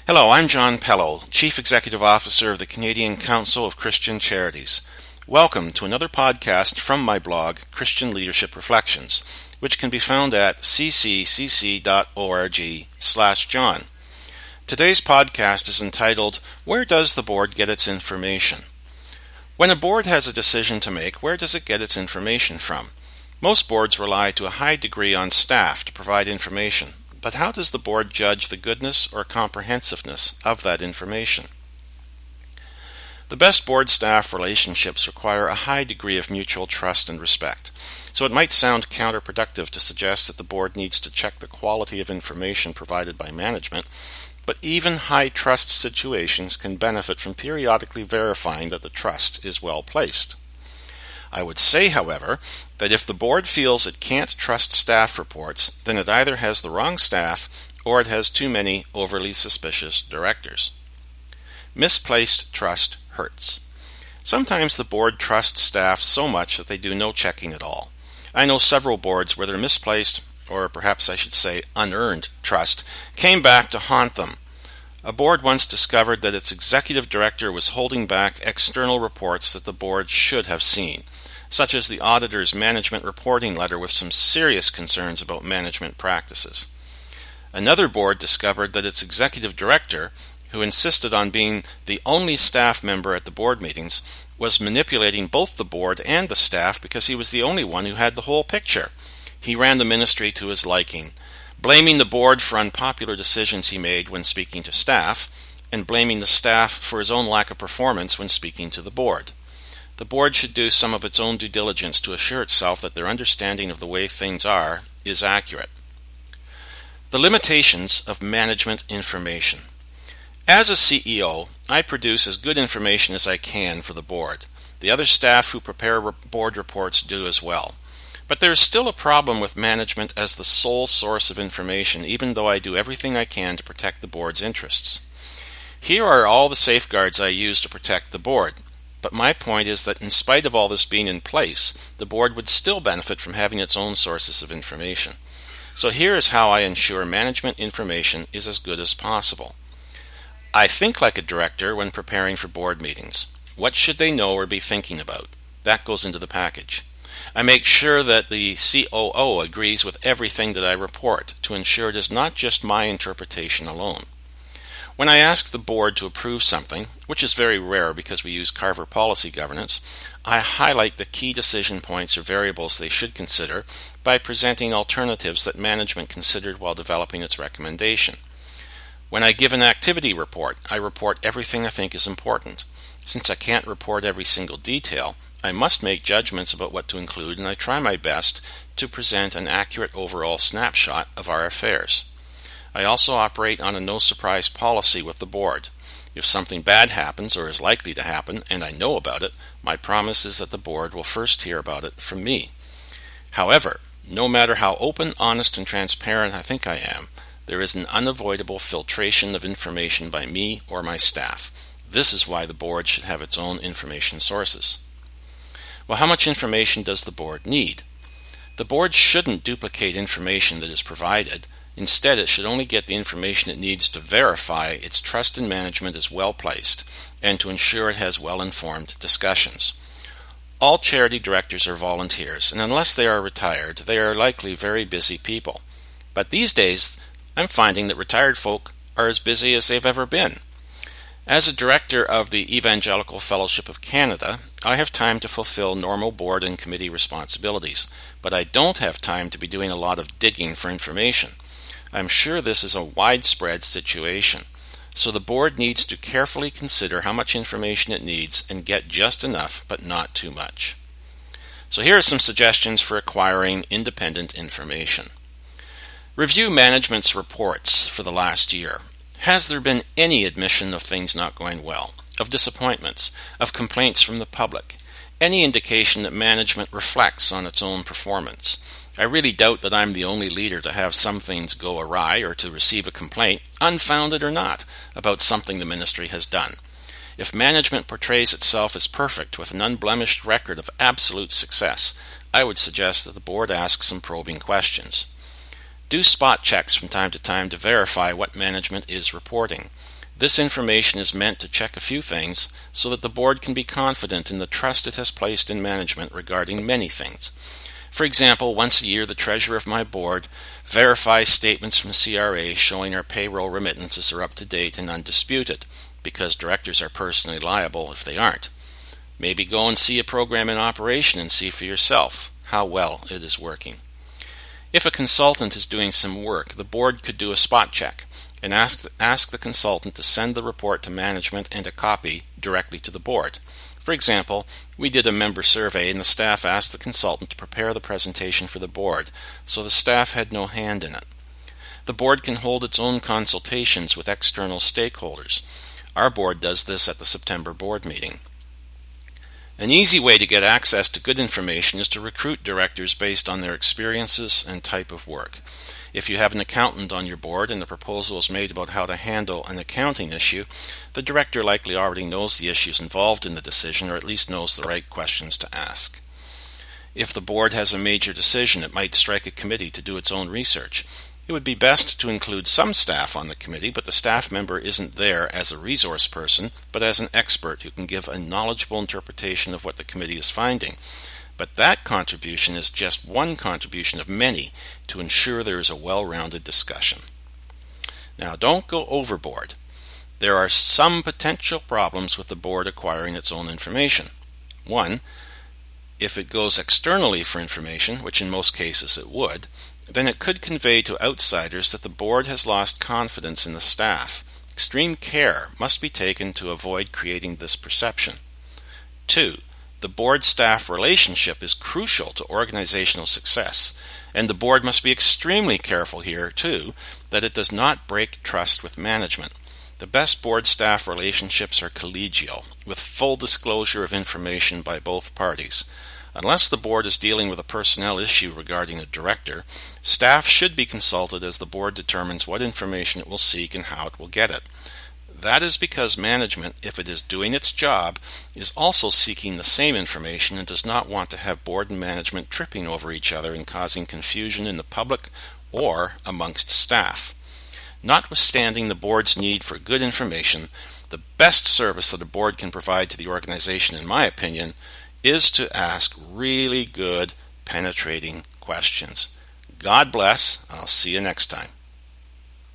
Hello, I'm John Pello, Chief Executive Officer of the Canadian Council of Christian Charities. Welcome to another podcast from my blog, Christian Leadership Reflections, which can be found at ccc.org/John. Today's podcast is entitled, Where Does the Board Get Its Information? When a board has a decision to make, where does it get its information from? Most boards rely to a high degree on staff to provide information, but how does the board judge the goodness or comprehensiveness of that information? The best board-staff relationships require a high degree of mutual trust and respect, so it might sound counterproductive to suggest that the board needs to check the quality of information provided by management, but even high-trust situations can benefit from periodically verifying that the trust is well placed. I would say, however, that if the board feels it can't trust staff reports, then it either has the wrong staff or it has too many overly suspicious directors. Misplaced trust hurts. Sometimes the board trusts staff so much that they do no checking at all. I know several boards where their misplaced, or perhaps I should say unearned, trust came back to haunt them. A board once discovered that its executive director was holding back external reports that the board should have seen, such as the auditor's management reporting letter with some serious concerns about management practices. Another board discovered that its executive director, who insisted on being the only staff member at the board meetings, was manipulating both the board and the staff because he was the only one who had the whole picture. He ran the ministry to his liking, blaming the board for unpopular decisions he made when speaking to staff, and blaming the staff for his own lack of performance when speaking to the board. The board should do some of its own due diligence to assure itself that their understanding of the way things are is accurate. The limitations of management information. As a CEO, I produce as good information as I can for the board. The other staff who prepare board reports do as well. But there is still a problem with management as the sole source of information, even though I do everything I can to protect the board's interests. Here are all the safeguards I use to protect the board. But my point is that in spite of all this being in place, the board would still benefit from having its own sources of information. So here is how I ensure management information is as good as possible. I think like a director when preparing for board meetings. What should they know or be thinking about? That goes into the package. I make sure that the COO agrees with everything that I report to ensure it is not just my interpretation alone. When I ask the board to approve something, which is very rare because we use Carver policy governance, I highlight the key decision points or variables they should consider by presenting alternatives that management considered while developing its recommendation. When I give an activity report, I report everything I think is important. Since I can't report every single detail, I must make judgments about what to include, and I try my best to present an accurate overall snapshot of our affairs. I also operate on a no-surprise policy with the board. If something bad happens or is likely to happen, and I know about it, my promise is that the board will first hear about it from me. However, no matter how open, honest, and transparent I think I am, there is an unavoidable filtration of information by me or my staff. This is why the board should have its own information sources. Well, how much information does the board need? The board shouldn't duplicate information that is provided. Instead, it should only get the information it needs to verify its trust in management is well placed and to ensure it has well-informed discussions. All charity directors are volunteers, and unless they are retired, they are likely very busy people. But these days, I'm finding that retired folk are as busy as they've ever been. As a director of the Evangelical Fellowship of Canada, I have time to fulfill normal board and committee responsibilities, but I don't have time to be doing a lot of digging for information. I'm sure this is a widespread situation, so the board needs to carefully consider how much information it needs and get just enough, but not too much. So here are some suggestions for acquiring independent information. Review management's reports for the last year. Has there been any admission of things not going well, of disappointments, of complaints from the public, any indication that management reflects on its own performance? I really doubt that I'm the only leader to have some things go awry or to receive a complaint, unfounded or not, about something the ministry has done. If management portrays itself as perfect with an unblemished record of absolute success, I would suggest that the board ask some probing questions. Do spot checks from time to time to verify what management is reporting. This information is meant to check a few things so that the board can be confident in the trust it has placed in management regarding many things. For example, once a year the treasurer of my board verifies statements from CRA showing our payroll remittances are up to date and undisputed, because directors are personally liable if they aren't. Maybe go and see a program in operation and see for yourself how well it is working. If a consultant is doing some work, the board could do a spot check and ask the consultant to send the report to management and a copy directly to the board. For example, we did a member survey and the staff asked the consultant to prepare the presentation for the board, so the staff had no hand in it. The board can hold its own consultations with external stakeholders. Our board does this at the September board meeting. An easy way to get access to good information is to recruit directors based on their experiences and type of work. If you have an accountant on your board and the proposal is made about how to handle an accounting issue, the director likely already knows the issues involved in the decision, or at least knows the right questions to ask. If the board has a major decision, it might strike a committee to do its own research. It would be best to include some staff on the committee, but the staff member isn't there as a resource person, but as an expert who can give a knowledgeable interpretation of what the committee is finding. But that contribution is just one contribution of many to ensure there is a well-rounded discussion. Now, don't go overboard. There are some potential problems with the board acquiring its own information. One, if it goes externally for information, which in most cases it would, then it could convey to outsiders that the board has lost confidence in the staff. Extreme care must be taken to avoid creating this perception. 2. The board-staff relationship is crucial to organizational success, and the board must be extremely careful here, too, that it does not break trust with management. The best board-staff relationships are collegial, with full disclosure of information by both parties. Unless the board is dealing with a personnel issue regarding a director, staff should be consulted as the board determines what information it will seek and how it will get it. That is because management, if it is doing its job, is also seeking the same information and does not want to have board and management tripping over each other and causing confusion in the public or amongst staff. Notwithstanding the board's need for good information, the best service that a board can provide to the organization, in my opinion, is to ask really good, penetrating questions. God bless. I'll see you next time.